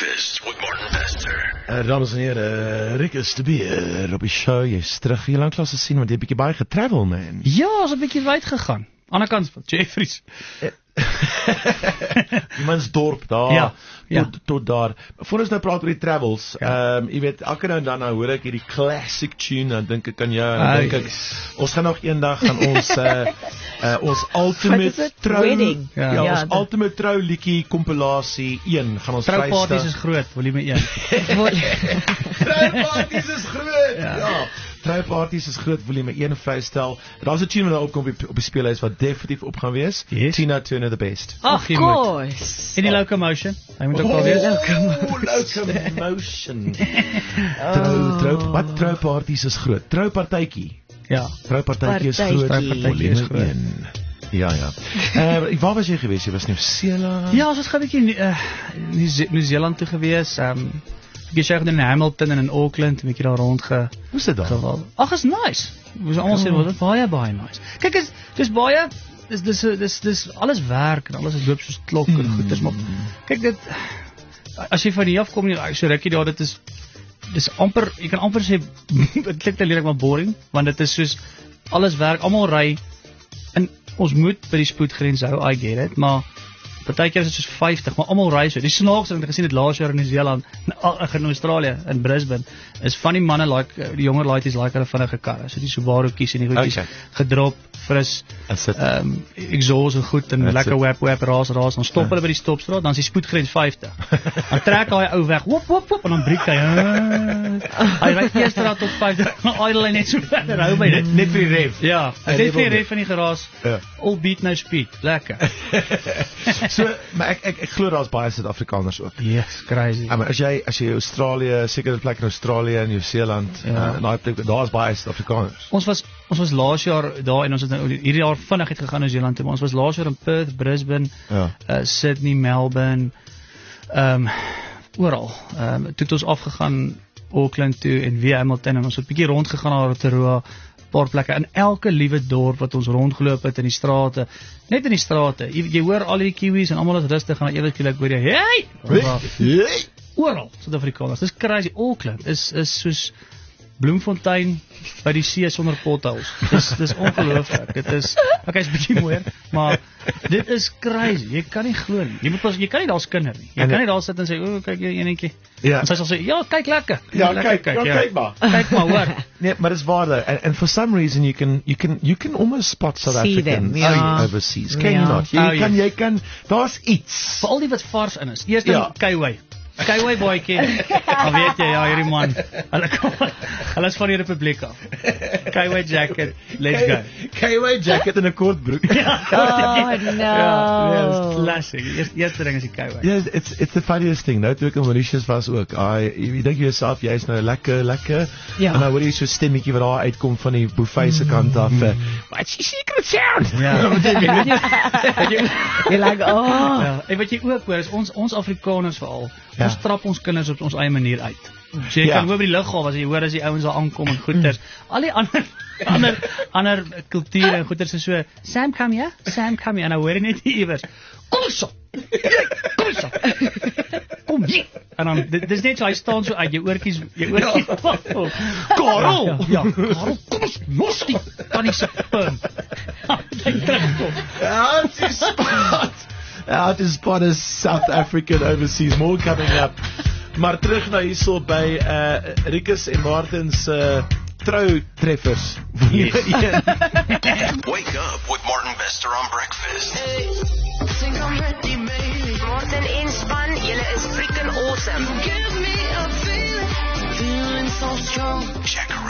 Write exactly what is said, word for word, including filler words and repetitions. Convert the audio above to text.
Breakfast with Martin Bester. Uh, dames en heren, Rick is te beer op die show. Jy is terug. Jy lang klas gesien, want jy het 'n bietjie baie getravel, man. Ja, is 'n bietjie wyd gegaan. Ander kant van Jeffries. Mansdorp daar, ja, ja. Tot, tot daar. Voor ons nou praat oor die travels, ja. um, jy weet, elke nou en dan nou hoor ek hierdie classic tune, dan dink ek aan jou, dan dink ek, ons gaan nog eendag gaan ons, uh, uh, ons ultimate trou, wedding. ja, ja, ons ultimate trou liedjie compilasie een, gaan ons vrystelling. Trouparties is groot, volume een. Trouparties is groot, ja. ja. Trouparties is groot, volume een vrystel. Daar's 'n tune wat daar opkom op die, op die speellys wat definitief op gaan wees. Yes. Tina Turner the best. Of course. In die Locomotion. Hy moet ook wel wees. Locomotion. Trou, trou, wat trouparties is groot? Troupartytjie. Ja. Troupartytjie is groot. Troupartytjie is groot. een. Ja, ja. Uh, waar was jy geweest? Jy was in Nieu-Seeland? Ja, ons was gaan 'n bietjie uh, Nieu-Seeland toe gewees. Ehm um, ek het in Hamilton en in Auckland 'n bietjie daar rond ge. Hoe's dit dan? Ag, is nice. Ons almal sê dit was baie baie nice. Kyk, is dis baie dis dis dis dis alles werk en alles is loop soos klok en Mm. goeders, maar kyk dit as jy van hier af kom nie so rukkie daar, dit is dis amper, jy kan amper sê dit klink net lelik maar boring, want dit is soos alles werk, almal ry en ons moet by die spoedgrens hou, I get it, maar partykeer is dit soos vyftig, maar almal ry so. Die snaakste wat ek gesien het laas jaar in Nieu-Seeland, in Australië, in Brisbane, is van die manne like die jonger laities like hulle vinnige karre, so die Subaru-kies en die goedjies okay. gedrop, fris, ehm um, exhaust en goed en lekker wap wap raas raas, dan stop hulle by die stopstraat, dan is die spoedgrens vyftig. Dan trek hy ou weg, wop wop wop en dan breek hy. Hy ry eers raad tot vyftig, maar idle hy net so verder hou by dit. Net vir die ref. Ja, hy het vir die ref in die geraas. Ja. All beat no speed, lekker. So, maar ek ek ek glo daar's baie Suid-Afrikaners ook. Yes, crazy. Ja, maar as jy as jy Australië, sekere plekke in Australië en Nieu-Seeland, Ja. uh, daai plek, daar's baie Suid-Afrikaners. Ons was ons was laas jaar daar en ons het nou hierdie jaar vinnig het gegaan na Nieu-Seeland toe, maar ons was laas jaar in Perth, Brisbane, Ja. uh, Sydney, Melbourne, ehm um, oral. Ehm um, toe het ons afgegaan Auckland toe en weer Hamilton en ons het 'n bietjie rondgegaan na Rotorua, paar plekke in elke liewe dorp wat ons rondgeloop het in die strate, net in die strate. Jy, jy hoor al die Kiwis en almal is rustig en ewe skielik hoor jy, "Hey!" Hey! Oral Suid-Afrikaners. Dis crazy. Auckland is is soos Bloemfontein by die see sonder potholes. Dis dis ongelooflik. Dit is okay, is bietjie mooier, maar dit is crazy. Jy kan nie glo nie. Jy moet pas jy kan nie daar's kinder nie. Jy En kan nie daar sit en sê, "O, kyk jy enetjie." Ja. En sy sal sê, "Ja, kyk lekker." Ja, lekker, kyk, ja, kyk maar. Kyk maar, hoor. Nee, maar dis waar though. And, and for some reason you can you can you can almost spot South See Africans them, ja. overseas. Can Ja. you not? Jy Oh, kan ja. jy kan daar's iets. Vir al die wat vars in is. Eers Ja. dan Kaiway. Kaiway boytjie. Dan weet jy, ja, hierdie man. Hulle kom. Hulle is van die Republiek af. Kaiway jacket. Let's go. K Y jacket en 'n kort broek. Oh, no. Ja, ja, dis classic. Eerste eerste ding is die Kaiway. Yeah, it's it's the funniest thing. Nou toe ek in Mauritius was ook. I jy dink jouself jy's nou lekker lekker. Ja. En dan hoor jy so 'n stemmetjie wat daar uitkom van die buffet se kant af. Mm. What's your secret sound? Ja. Weet jy, You're like, oh. ja, en wat jy ook hoor is ons ons Afrikaners veral. Ja. Ons trap ons kinders op ons eie manier uit. So jy Ja. kan hoor by die lughawe as jy hoor as die ouens daar aankom en goeters. Al die ander ander ander kulture en goeters is so Sam come here, Sam come here en nou hoor jy net iewers. Kom so. Kom so. Kom hier. En dan dit dis net so hy staan so uit jou oortjies, jou oortjies. Karel. Ja, ja. Karel, kom ons los die tannie se pim. Hy terugkom. How to spot? How to spot a South African overseas? More coming up. Maar terug na hierso by uh, Rikus en Martins uh, troutreffers. Yes. Wake up with Martin Bester on breakfast. Martin en span, julle is freaking awesome. Check